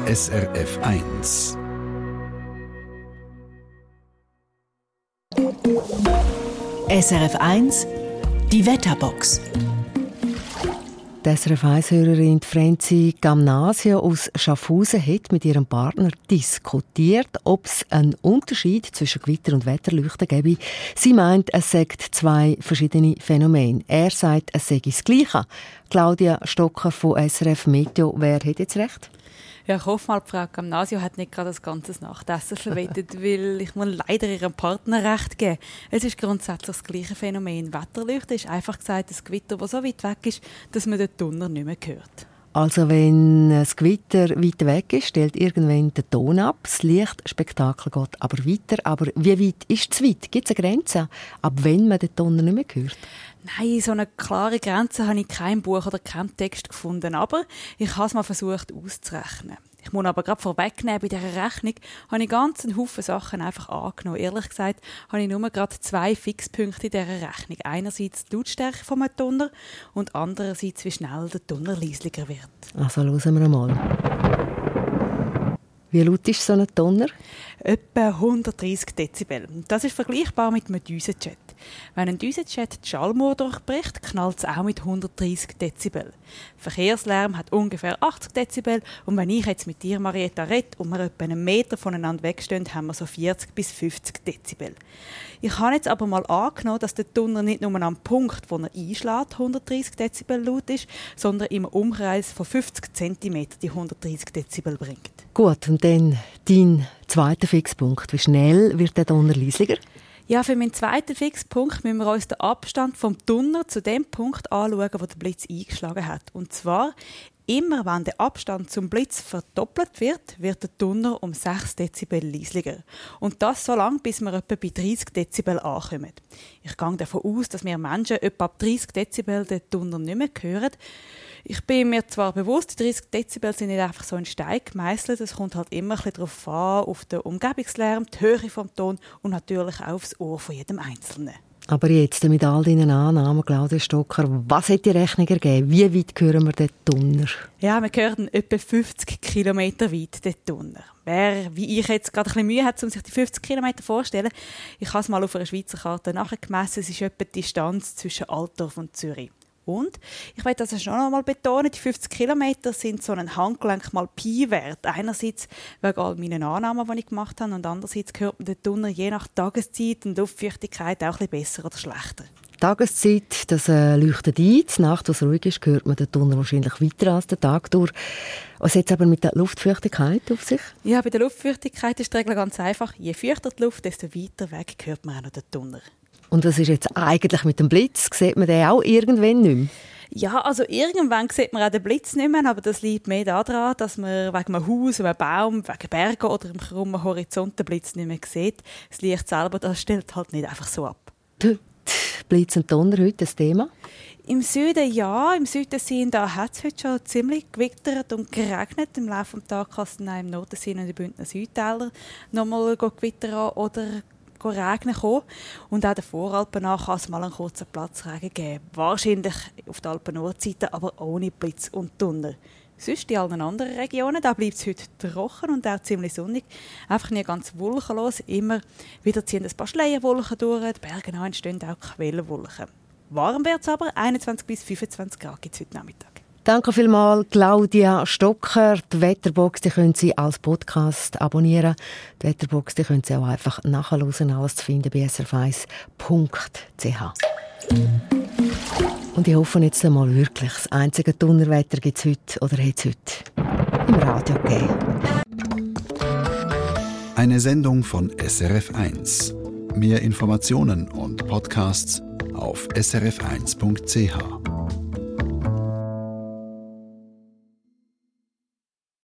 SRF 1. SRF 1, die Wetterbox. Die SRF 1-Hörerin Franzi Gamnasio aus Schaffhausen hat mit ihrem Partner diskutiert, ob es einen Unterschied zwischen Gewitter und Wetterleuchten gäbe. Sie meint, es seien zwei verschiedene Phänomene. Er sagt, es sei das Gleiche. Claudia Stocker von SRF Meteo, wer hat jetzt recht? Ja, ich hoffe mal, Frau Gamnasio hat nicht gerade das ganze Nachtessen verwendet, weil ich muss leider ihrem Partner recht geben. Es ist grundsätzlich das gleiche Phänomen. Wetterleuchten ist einfach gesagt ein Gewitter, das so weit weg ist, dass man den Donner nicht mehr hört. Also wenn das Gewitter weit weg ist, stellt irgendwann der Ton ab. Das Lichtspektakel geht aber weiter. Aber wie weit ist es weit? Gibt es eine Grenze, ab wenn man den Donner nicht mehr hört? Nein, so eine klare Grenze habe ich kein Buch oder keinen Text gefunden. Aber ich habe es mal versucht auszurechnen. Ich muss aber gerade vorwegnehmen, bei dieser Rechnung habe ich ganz einen Haufen Sachen einfach angenommen. Ehrlich gesagt habe ich nur gerade 2 Fixpunkte in dieser Rechnung. Einerseits die Lautstärke des Donners und andererseits, wie schnell der Donner leislicher wird. Also hören wir mal. Wie laut ist so ein Donner? Etwa 130 Dezibel. Das ist vergleichbar mit einem Düsenjet. Wenn ein Düsenjet die Schallmauer durchbricht, knallt es auch mit 130 Dezibel. Verkehrslärm hat ungefähr 80 Dezibel und wenn ich jetzt mit dir, Marietta, rede und wir etwa einen Meter voneinander wegstehen, haben wir so 40 bis 50 Dezibel. Ich habe jetzt aber mal angenommen, dass der Donner nicht nur am Punkt, wo er einschlägt, 130 Dezibel laut ist, sondern im Umkreis von 50 cm die 130 Dezibel bringt. Gut, und dann dein zweiter Fixpunkt. Wie schnell wird der Donner leislicher? Ja, für meinen zweiten Fixpunkt müssen wir uns den Abstand vom Donner zu dem Punkt anschauen, wo der Blitz eingeschlagen hat. Und zwar, immer wenn der Abstand zum Blitz verdoppelt wird, wird der Donner um 6 Dezibel leislicher. Und das so lange, bis wir etwa bei 30 Dezibel ankommen. Ich gehe davon aus, dass wir Menschen etwa ab 30 Dezibel den Donner nicht mehr hören. Ich bin mir zwar bewusst, die 30 Dezibel sind nicht einfach so in Stein gemeißelt. Es kommt halt immer ein bisschen darauf an, auf den Umgebungslärm, die Höhe vom Ton und natürlich auch aufs Ohr von jedem Einzelnen. Aber jetzt mit all deinen Annahmen, Claudia Stocker, was hat die Rechnung ergeben? Wie weit hören wir den Donner? Ja, wir hören etwa 50 Kilometer weit den Donner. Wer, wie ich jetzt gerade ein bisschen Mühe hat, um sich die 50 Kilometer vorzustellen, ich habe es mal auf einer Schweizer Karte nachgemessen, es ist etwa die Distanz zwischen Altdorf und Zürich. Und ich möchte das schon noch einmal betonen, die 50 Kilometer sind so ein Handgelenk mal Pi-Wert. Einerseits wegen all meinen Annahmen, die ich gemacht habe, und andererseits hört man den Donner je nach Tageszeit und Luftfeuchtigkeit auch ein bisschen besser oder schlechter. Tageszeit, das leuchtet ein. Die Nacht, wo es ruhig ist, hört man den Donner wahrscheinlich weiter als den Tag durch. Was hat es aber mit der Luftfeuchtigkeit auf sich? Ja, bei der Luftfeuchtigkeit ist die Regel ganz einfach. Je feuchter die Luft, desto weiter weg hört man auch noch den Donner. Und was ist jetzt eigentlich mit dem Blitz? Sieht man den auch irgendwann nicht mehr? Ja, also irgendwann sieht man auch den Blitz nicht mehr, aber das liegt mehr daran, dass man wegen einem Haus, einem Baum, wegen Bergen oder einem krummen Horizont den Blitz nicht mehr sieht. Das Licht selber, das stellt halt nicht einfach so ab. Blitz und Donner heute das Thema? Im Süden ja, im Südtessin da hat es heute schon ziemlich gewittert und geregnet. Im Laufe des Tages kann es dann auch im Nordtessin und in den Bündner Südtäler nochmal gewittern oder regnen kommen. Und auch den Voralpen nach kann es mal einen kurzen Platzregen geben. Wahrscheinlich auf der Alpen-Nordseite, aber ohne Blitz und Donner. Sonst in allen anderen Regionen, da bleibt es heute trocken und auch ziemlich sonnig. Einfach nicht ganz wolkenlos. Immer wieder ziehen ein paar Schleierwolken durch. Die Berge entstehen auch Quellenwolken. Warm wird es aber, 21 bis 25 Grad gibt es heute Nachmittag. Danke vielmals, Claudia Stocker. Die Wetterbox die können Sie als Podcast abonnieren. Die Wetterbox die können Sie auch einfach nachhören. Alles zu finden bei srf1.ch. Und ich hoffe jetzt einmal wirklich, das einzige Donnerwetter gibt es heute oder hat es heute im Radio gegeben. Eine Sendung von SRF 1. Mehr Informationen und Podcasts auf srf1.ch.